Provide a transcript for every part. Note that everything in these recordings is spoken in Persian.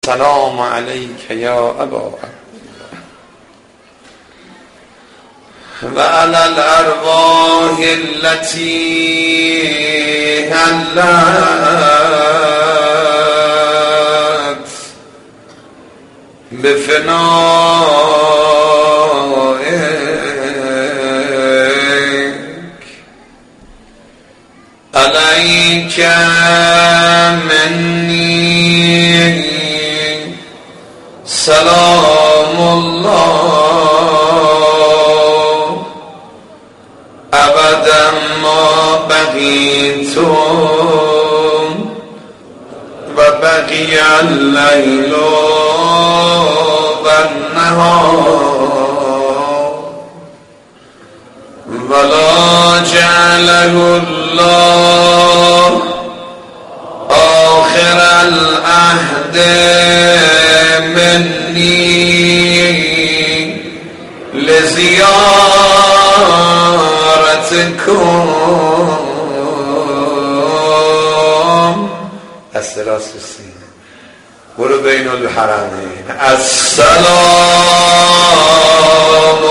سلام علیک یا ابا و علی الارواح التي حلت بفنائك علیک منی سلام الله ابدا ما بقیتم و بقی اللیل و النهار ولا جعله الله آخر العهد منی لزیارتکم السلاس السین برو بین الحرمین السلام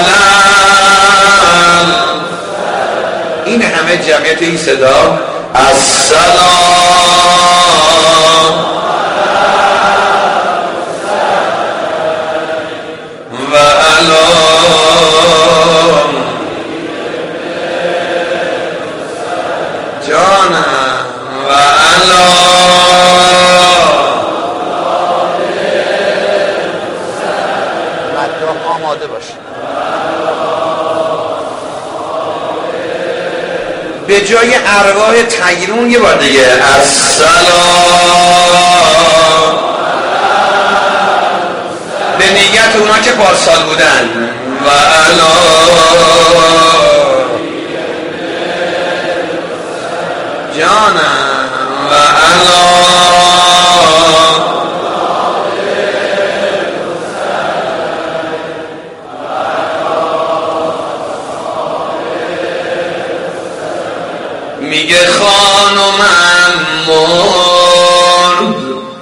علیکم. این همه جمعیت این صدا السلام و علام جانم و علام مدام آماده باش. به جای ارواح تیرون یه بار دیگه السلام به نیت اونا که پارسال بودن و علام جانم و علام میگه خانمم مرد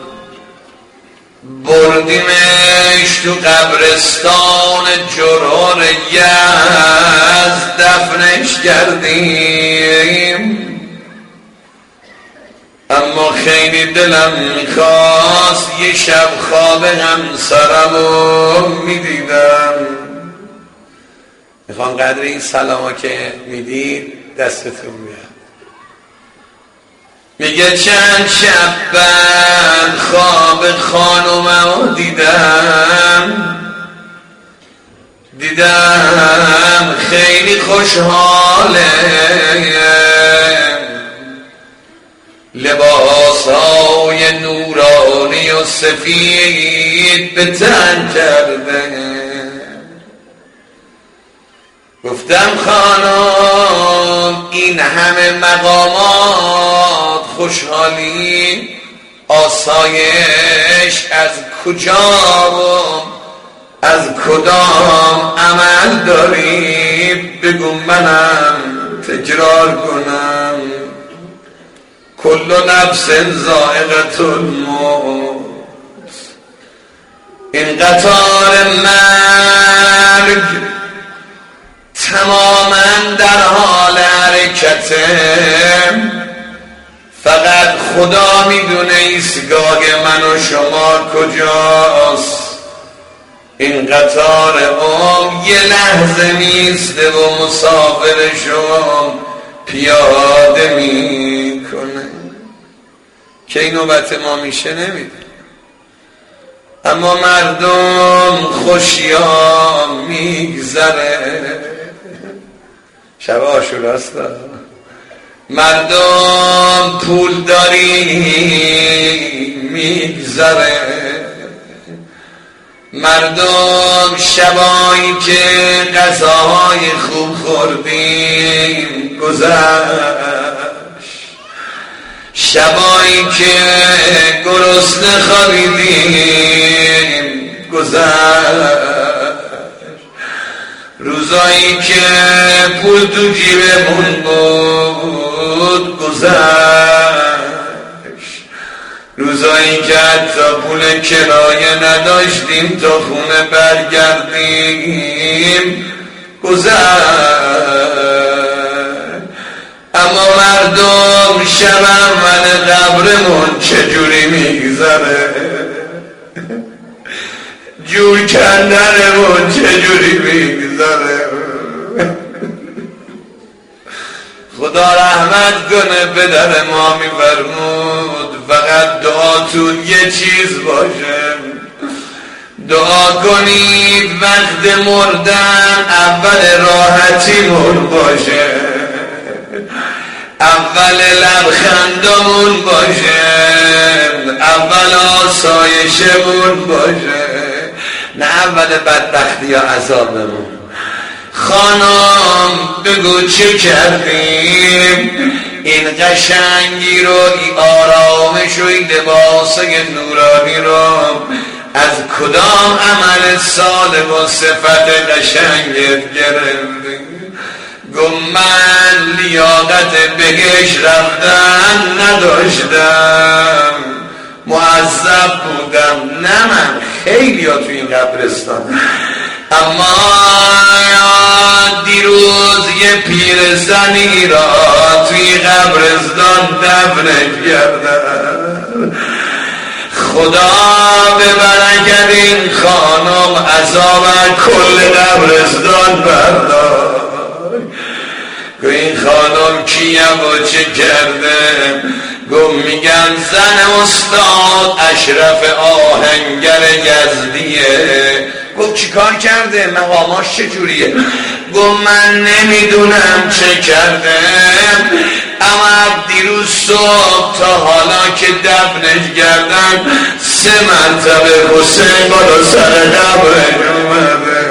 بردیمش تو قبرستان جرار یزد دفنش کردیم، اما خیلی دلم میخواست یه شب خواب همسرمو میدیدم. میخوام قدر این سلاما که میدید دستتون بیاد. میگه چند شب بعد خواب خانومم دیدم خیلی خوشحاله، لباسای نورانی و سفید به تن کرده. گفتم خانم این همه مقامات خوشحالی آسایش از کجا و از کدام عمل داری؟ بگو منم تکرار کنم. کل نفس ذائقة الموت. این قطار مرگ تماما در حال حرکته، فقط خدا میدونه ایستگاه من و شما کجاست. این قطار یه لحظه میسته و مسافر شما پیاده میکنه. که این نوبت ما میشه نمیده، اما مردم خوشیان میگذره. شب عاشوراست، مردم پولداری میگذره. مردم شبایی که غذاهای خوب خوردیم گذشت، شبایی که گرسنه خوابیدیم گذشت، روزایی که پول تو جیبمون بود گذشت، روزایی که حتی پول کرایه نداشتیم تا خونه برگردیم گذشت. اما مردم شب اول قبرمون چجوری میگذره، جور کندنمون چجوری میگذره. خدا رحمت کنه پدر ما میفرمود فقط دعاتون یه چیز باشه، دعا کنید وقت مردن اول راحتیمون باشه، اول لبخندمون باشه، اول آسایشمون باشه، نه اول بدبختی یا عذابمون. خانم بگو چه کردیم این قشنگی رو، این آرامش و این لباسای نورانی رو از کدام عمل صالح و صفت قشنگت گرفتی؟ گم من لیاقت بهش رفتن نداشتم، معذب بودم. نه من خیلی ها تو این قبرستان، اما دیروز یه پیرزنی را توی قبرستان دفنش کردن. خدا به برکت این خانم عذاب کل قبرستان برداشت. این خانم کیه و چه کرده؟ گم میگن زن استاد اشرف آهنگر یزدیه. گفت چی کار کرده؟ مقاماش چجوریه؟ گفت من نمیدونم چه کرده، اما دیروز صبح تا حالا که دفنش کردن 3 مرتبه حسین بالا سر قبرش اومده.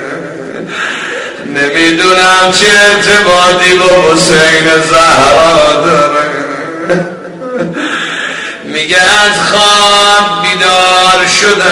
نمیدونم چه ارتباطی با حسین زهرا داره. میگه از خواب بیدار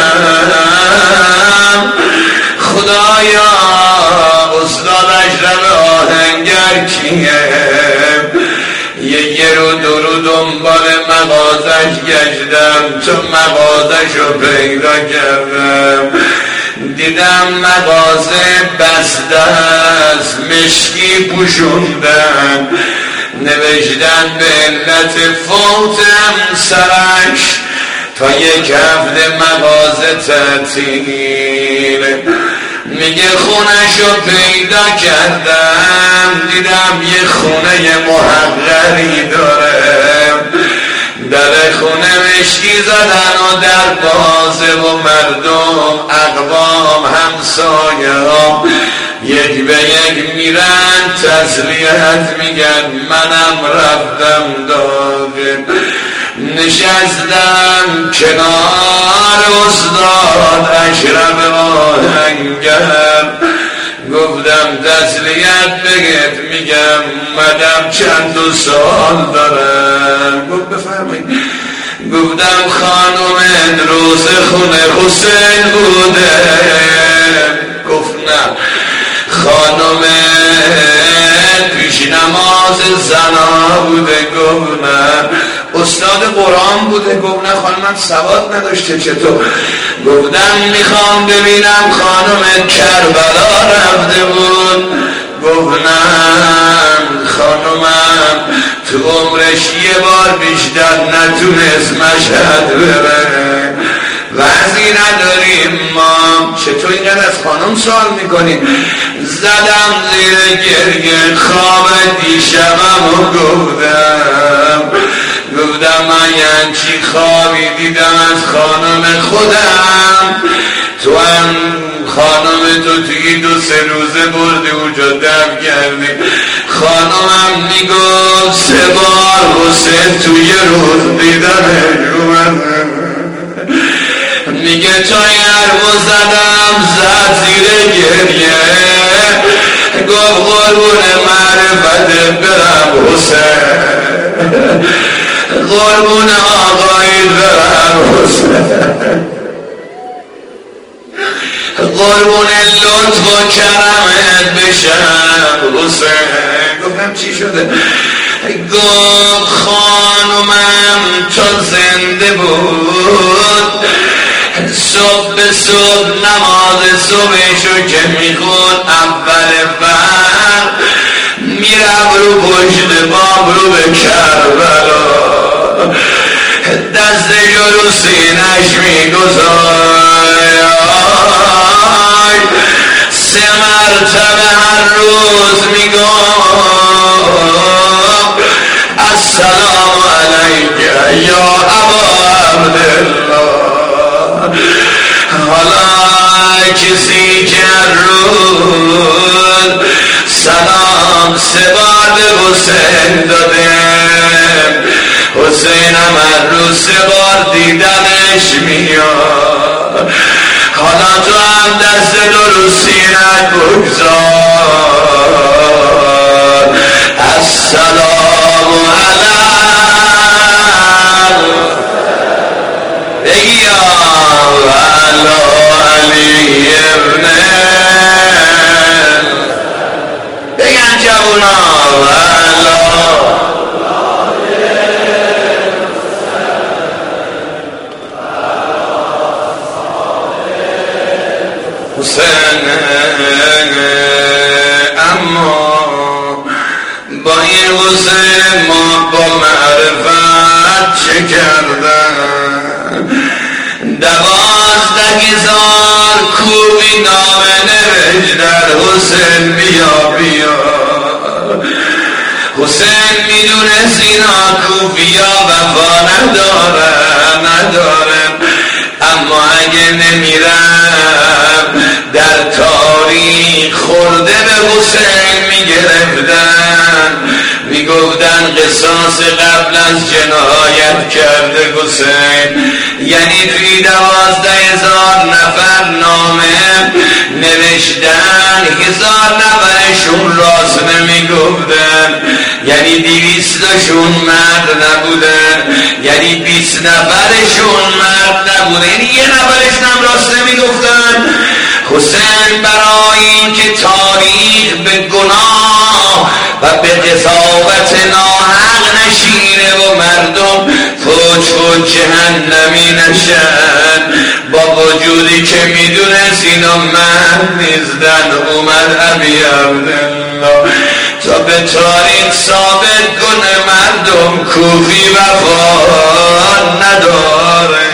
شدم، خدایا استاد اشرف آهنگر کیه؟ یه رو دو رو دنبال مغازش گشتم، تو مغازش رو پیدا کردم، دیدم مغازه بسته است، مشکی پوشوندن، نوشتن به علت فوتم سرش تا 1 هفته مغازه تعطیل. میگه خونشو پیدا کردم، دیدم یه خونه محقری داره، در خونه مشکی زدن و در بازه و مردم اقوام همسایه ها یک به یک میرن تسلیت میگن. منم رفتم داخل نشستم کنار استاد اشرف آهنگر، گفتم تسلیت بگید. میگم مدام چند سال دارم. گفت بفرمایید. گفتم خانم روز خونه حسین بوده؟ گفت نه. خانم پیش نماز زنا بوده؟ گفت نه. استاد قرآن بوده؟ گفت نه. خانم من سواد نداشته. چطور؟ گفتم میخوام ببینم خانم کربلا رفته بود؟ گفت نه. خانمم تو عمرش 1 بار بیشتر نتونست مشهد بره. وضعی نداریم ما. چطور اینقدر از خانم سوال میکنیم؟ زدم زیر گریه خواب دیشبم و گفتم من چی خوابی دیدم از خانم خودم. تو هم خانم تو توی 2-3 روزه بردی اونجا دفن کردی. خانمم میگفت 3 بار حسین توی روز دیدمش اومده. میگه تا یرمو زدم زد زیر گریه، گفت قربون معرفت برم حسین، قربون آقایید برم حسین، قربون لطف و کرمت بشم حسین. گفتم چی شده؟ گفت خانومم تا زنده بود صبح به صبح نماز صبحشو که میخون اول وقت میرم رو پشت بام رو به کربلا دستشو رو سینش میگذار 3 مرتبه هر روز میگفت السلام علیک یا ابا عبدالله. حالا کسی که هر روز سلام 3 بار به حسین داده حسینم هر روز 3 بار دیدنش میاد. حالا تو هم دست رو سینت بگذار السلام علیک یا علی ابن بگن جوونا حسین. اما با این حسین ما با معرفت چه کردن؟ 12,000 کوبی نامه نوشت در حسین بیا بیا. حسین میدونست اینا کوفیا وفا ندارن اما اگه نمیرم در تاریخ خورده به حسین میگرفتن میگفتن قصاص قبل از جنایت کرده حسین. یعنی توی 12,000 نفر نامه نوشتن 1000 نفرشون راست نمیگفتن یعنی 200شون مرد نبودن یعنی 20 نفرشون مرد نبودن یعنی 1 نفرشون هم راست نمیگفتن. حسین برای این که تاریخ به گناه و به قضاوت ناحق نشینه و مردم فوج جهنمی نشن با وجودی که میدونست اینا مرد نیستن اومد ابی عبدالله تا به تاریخ ثابت کنه مردم کوفی وفا نداره.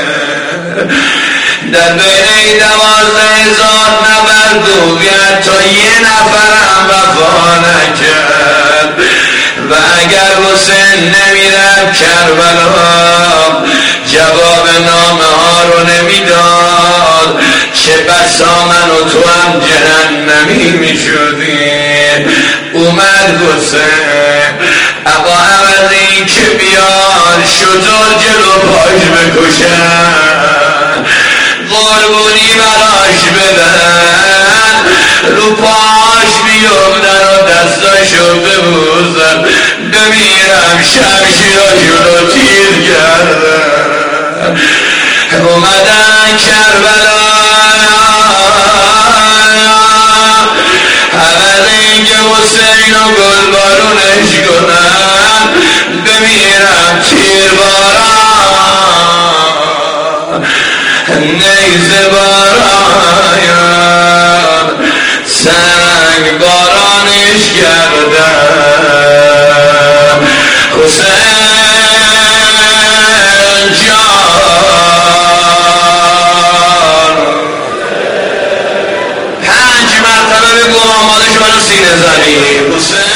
در بین 12,000 نفر گوید تا 1 نفرم وفا نکرد و اگر حسین نمیرد کربلا جواب نامه ها رو نمیداد چه بسا من و تو هم جهنمی میشدیم. اومد حسین اقا عوضی که بیار شطور جلو پاش بکشن قربونی براش بدن رو پاش بیفتن و دستاشو ببوزن بمیرم شمشیراشو رو تیر کردن. اومدن کربلا عوض اینکه حسین و گلبارونش کنن بمیرم تیر باران نیزه باران سنگ بارانش کردن. حسین جان 5 مرتبه بگو آماده شو برای سینه زنی. حسین